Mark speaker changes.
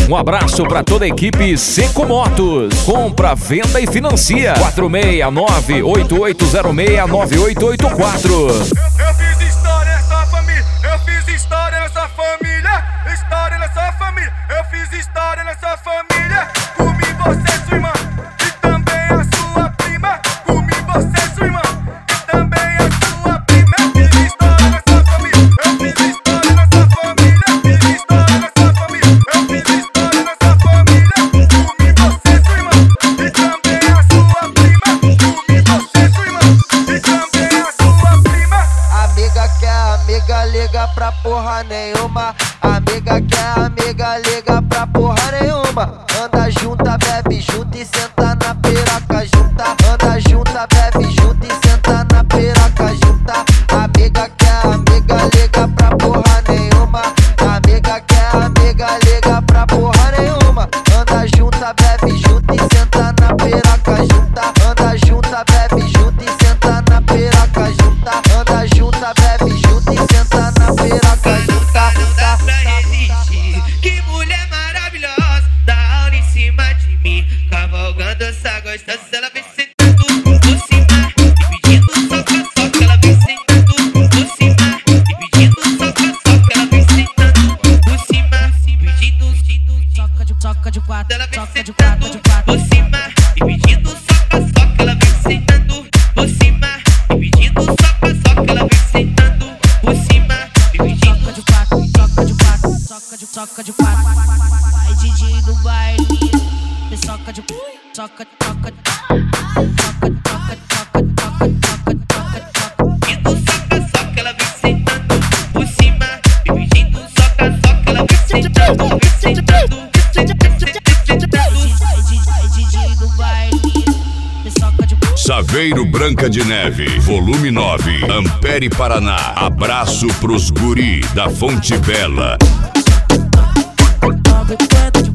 Speaker 1: Um abraço para toda a equipe Seco Motos. Compra, venda e financia. 469-8806-9884.
Speaker 2: Eu fiz história nessa família. Eu fiz história nessa família. História nessa família. Eu fiz história nessa família. Comi você, sua irmã. E também a sua prima. Comi você, sua irmã. E também a sua prima. Eu fiz história nessa família. Eu fiz história nessa família. Fiz história nessa família. Eu fiz história nessa família. Comi você, sua irmã. E também a sua prima. Comi você, sua irmã. E também a sua prima.
Speaker 3: Amiga quer amiga, liga pra porra nenhuma. Amiga quer amiga, liga pra porra nenhuma. Anda junta, bebe junto e senta na piroca junta. Anda junta, bebe junto e senta na piroca junta. Amiga quer amiga, liga pra porra nenhuma. Amiga quer amiga, liga pra porra nenhuma. Anda junta, bebe junto e senta na piroca junta. Anda junta, bebe junto e senta na piroca junta. Anda junta, bebe junto e senta na piroca junta.
Speaker 4: Que mulher maravilhosa, da aula em cima de mim, cavalgando essa gostosa. Ela vem sentando por cima e pedindo soca-soca. Ela vem sentando por cima e pedindo soca-soca. Ela vem sentando por cima e pedindo soca de quatro. Ela vem sentando por cima e pedindo soca-soca. Ela vem sentando por cima e pedindo soca-soca. Ela vem sentando por cima e pedindo soca de quatro. Vai DJ do baile, me soca de soca. Pedindo soca-soca, ela vem sentando por cima e pedindo soca-soca. Ela vem sentando. DJ do baile, me soca de
Speaker 5: Saveiro Branca de Neve, volume 9, Ampere, Paraná. Abraço pros guri da Fonte Bela.